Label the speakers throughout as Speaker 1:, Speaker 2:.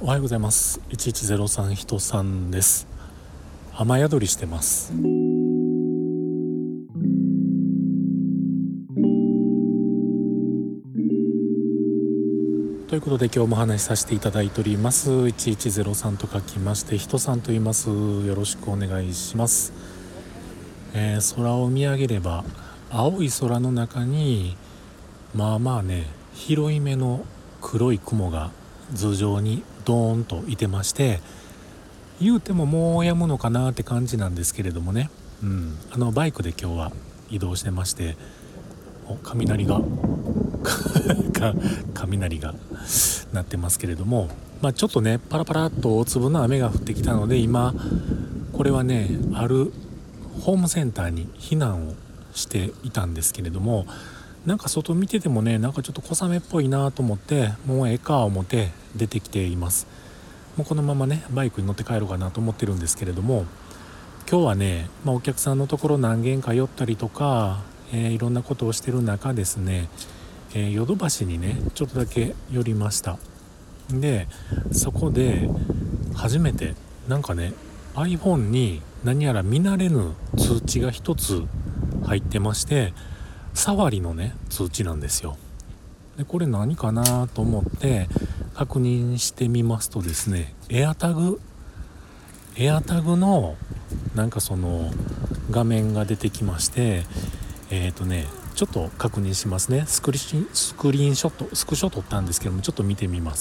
Speaker 1: おはようございます。1103人さんです。雨宿りしてます。ということで今日もお話しさせていただいております。1103と書きまして人さんと言います。よろしくお願いします。空を見上げれば青い空の中にまあ広い目の黒い雲が頭上にドーンといてまして、言うてももう止むのかなって感じなんですけれどもね、バイクで今日は移動してまして、雷が雷が鳴ってますけれども、ちょっとねパラパラっと大粒の雨が降ってきたので、今これはねあるホームセンターに避難をしていたんですけれども、なんか外見ててもねちょっと小雨っぽいなと思って、もうええか思って出てきています。もうこのままねバイクに乗って帰ろうかなと思ってるんですけれども、今日はね、お客さんのところ何軒か寄ったりとか、いろんなことをしてる中ですね、ヨドバシにねちょっとだけ寄りました。でそこで初めてなんかね iPhone に何やら見慣れぬ通知が一つ入ってまして、触りのね通知なんですよ。でこれ何かなと思って確認してみますとですね、エアタグのなんかその画面が出てきまして、ちょっと確認しますね。スクショ撮ったんですけども、ちょっと見てみます。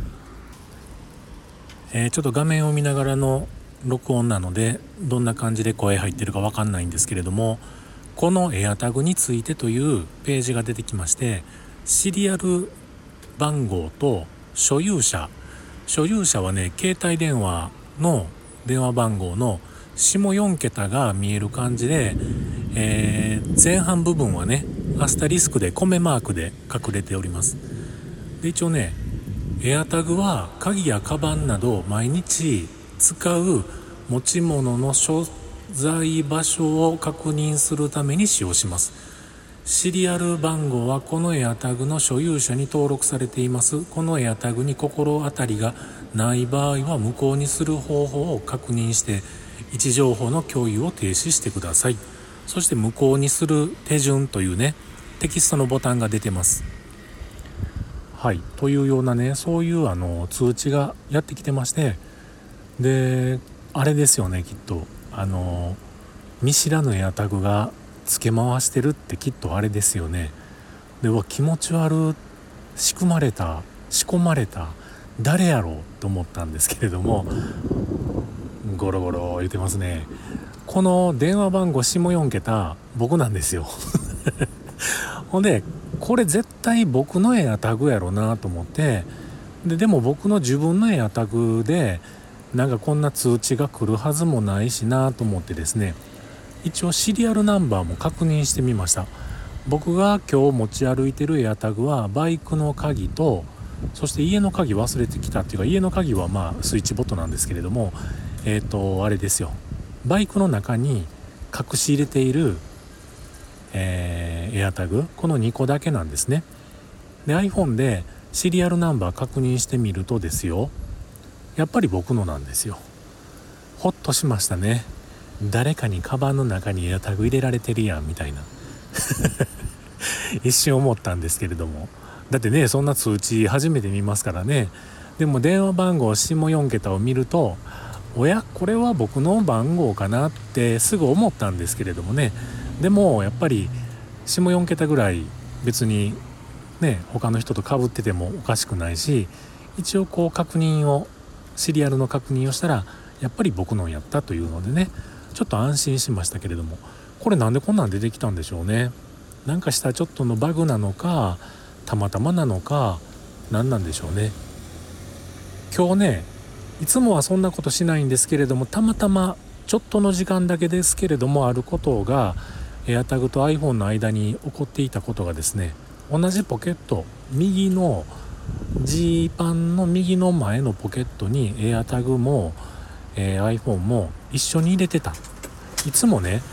Speaker 1: ちょっと画面を見ながらの録音なのでどんな感じで声入ってるか分かんないんですけれども、このエアタグについてというページが出てきまして、シリアル番号と所有者はね携帯電話の電話番号の下4桁が見える感じで、前半部分はねアスタリスクで米マークで隠れております。で一応ねエアタグは鍵やカバンなど毎日使う持ち物の所在場所を確認するために使用します。シリアル番号はこのエアタグの所有者に登録されています。このエアタグに心当たりがない場合は無効にする方法を確認して位置情報の共有を停止してください。そして無効にする手順というねテキストのボタンが出てます。はいというようなねそういう通知がやってきてまして、であれですよね、きっと見知らぬエアタグが付け回してるってきっとあれですよね。で気持ち悪仕込まれた誰やろうと思ったんですけれども、ゴロゴロ言ってますね。この電話番号下4桁僕なんですよほんでこれ絶対僕のエアタグやろなと思って、でも僕の自分のエアタグでなんかこんな通知が来るはずもないしなと思ってですね、一応シリアルナンバーも確認してみました。僕が今日持ち歩いてるエアタグはバイクの鍵と、そして家の鍵忘れてきたっていうか、家の鍵はスイッチボットなんですけれども、あれですよ、バイクの中に隠し入れている、エアタグこの2個だけなんですね。で iPhone でシリアルナンバー確認してみるとですよ、やっぱり僕のなんですよ。ほっとしましたね。誰かにカバンの中にエアタグ入れられてるやんみたいな一瞬思ったんですけれども、だってねそんな通知初めて見ますからね。でも電話番号下4桁を見ると、おやこれは僕の番号かなってすぐ思ったんですけれどもね。でもやっぱり下4桁ぐらい別にね他の人と被っててもおかしくないし、一応こうシリアルの確認をしたらやっぱり僕のやったというのでね、ちょっと安心しましたけれども、これなんでこんなん出てきたんでしょうね。なんかしたちょっとのバグなのかたまたまなのか何なんでしょうね。今日ねいつもはそんなことしないんですけれども、たまたまちょっとの時間だけですけれどもあることが AirTag と iPhone の間に起こっていたことがですね、同じポケット右のジーパンの右の前のポケットに AirTag も、iPhone も一緒に入れてた。いつもね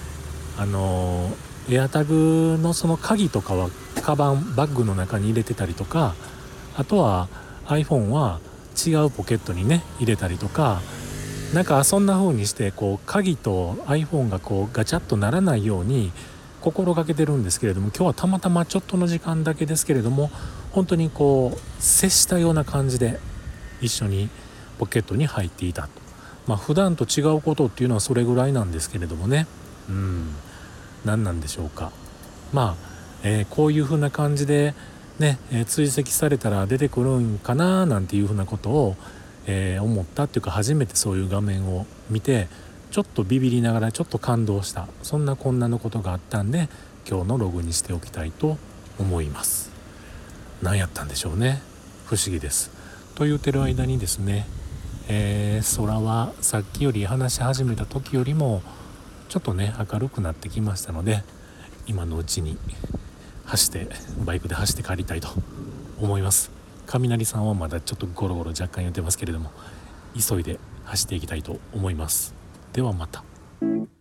Speaker 1: AirTag のその鍵とかはカバンバッグの中に入れてたりとか、あとは iPhone は違うポケットにね入れたりとか、なんかそんな風にしてこう鍵と iPhone がこうガチャッとならないように心がけてるんですけれども、今日はたまたまちょっとの時間だけですけれども、本当にこう接したような感じで一緒にポケットに入っていたと。普段と違うことっていうのはそれぐらいなんですけれどもね、何なんでしょうか。こういう風な感じでね、追跡されたら出てくるんかななんていう風なことを、思ったっていうか、初めてそういう画面を見てちょっとビビりながらちょっと感動した、そんなこんなのことがあったんで今日のログにしておきたいと思います。何やったんでしょうね、不思議です。と言ってる間にですね、空はさっきより話し始めた時よりもちょっとね明るくなってきましたので、今のうちにバイクで走って帰りたいと思います。雷さんはまだちょっとゴロゴロ若干言ってますけれども、急いで走っていきたいと思います。ではまた。